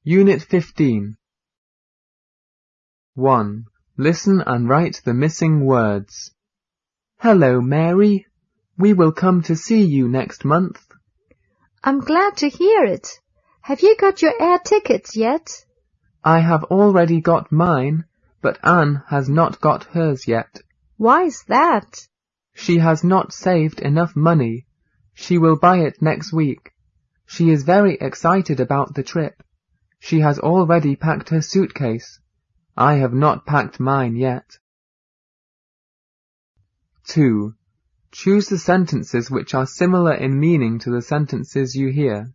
Unit 15. 1. Listen and write the missing words. Hello, Mary. We will come to see you next month. I'm glad to hear it. Have you got your air tickets yet? I have already got mine, but Anne has not got hers yet. Why is that? She has not saved enough money. She will buy it next week. She is very excited about the trip. She has already packed her suitcase. I have not packed mine yet. 2. Choose the sentences which are similar in meaning to the sentences you hear.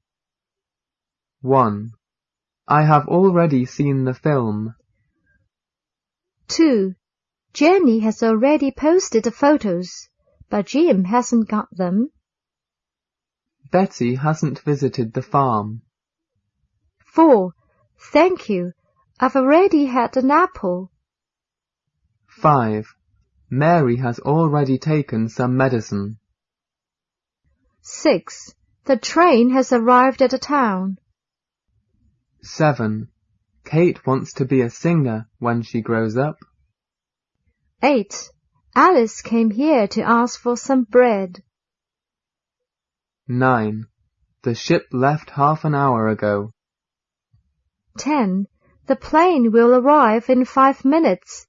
1. I have already seen the film. 2. Jenny has already posted the photos, but Jim hasn't got them. Betty hasn't visited the farm. 4. Thank you. I've already had an apple. 5. Mary has already taken some medicine. 6. The train has arrived at the town. 7. Kate wants to be a singer when she grows up. 8. Alice came here to ask for some bread. 9. The ship left half an hour ago. 10. The plane will arrive in 5 minutes.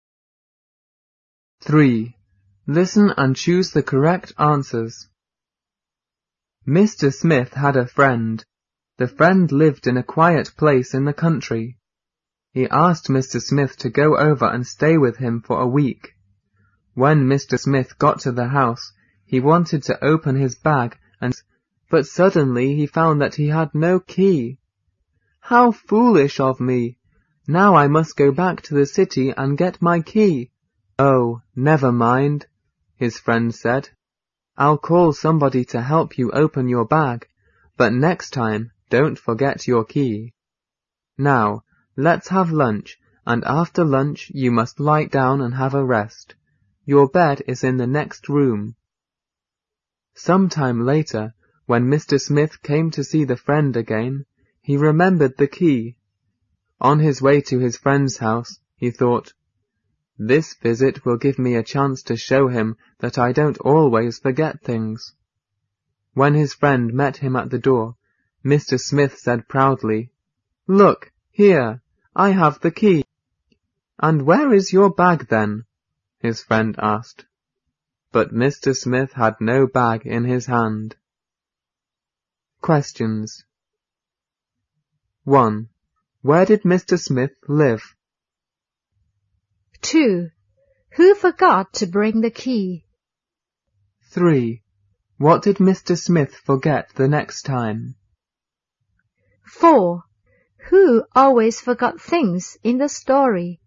3. Listen and choose the correct answers. Mr. Smith had a friend. The friend lived in a quiet place in the country. He asked Mr. Smith to go over and stay with him for a week. When Mr. Smith got to the house, he wanted to open his bag but suddenly he found that he had no key. How foolish of me! Now I must go back to the city and get my key. Oh, never mind, his friend said. I'll call somebody to help you open your bag, but next time don't forget your key. Now, let's have lunch, and after lunch you must lie down and have a rest. Your bed is in the next room. Some time later, when Mr. Smith came to see the friend again, he remembered the key. On his way to his friend's house, he thought, this visit will give me a chance to show him that I don't always forget things. When his friend met him at the door, Mr. Smith said proudly, Look, here, I have the key. And where is your bag then? His friend asked. But Mr. Smith had no bag in his hand. Questions. 1. Where did Mr. Smith live? 2. Who forgot to bring the key? 3. What did Mr. Smith forget the next time? 4. Who always forgot things in the story?